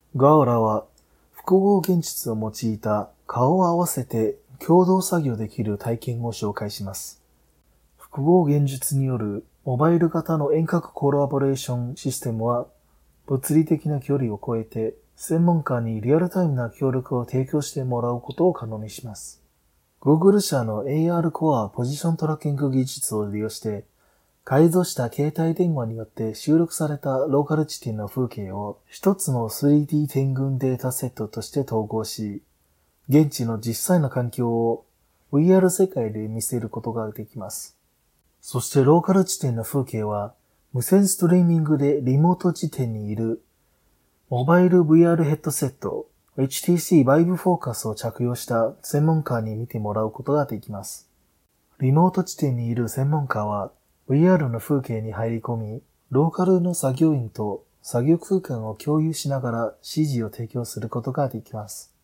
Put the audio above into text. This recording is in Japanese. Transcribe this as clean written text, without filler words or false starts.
ガオラは複合現実を用いた顔を合わせて共同作業できる体験を紹介します。複合現実によるモバイル型の遠隔コラボレーションシステムは物理的な距離を超えて専門家にリアルタイムな協力を提供してもらうことを可能にします。Google 社の AR コアポジショントラッキング技術を利用して改造した携帯電話によって収録されたローカル地点の風景を一つの 3D 点群データセットとして統合し、現地の実際の環境を VR 世界で見せることができます。そしてローカル地点の風景は無線ストリーミングでリモート地点にいるモバイル VR ヘッドセット HTC Vive Focus を着用した専門家に見てもらうことができます。リモート地点にいる専門家はVR の風景に入り込み、ローカルの作業員と作業空間を共有しながら指示を提供することができます。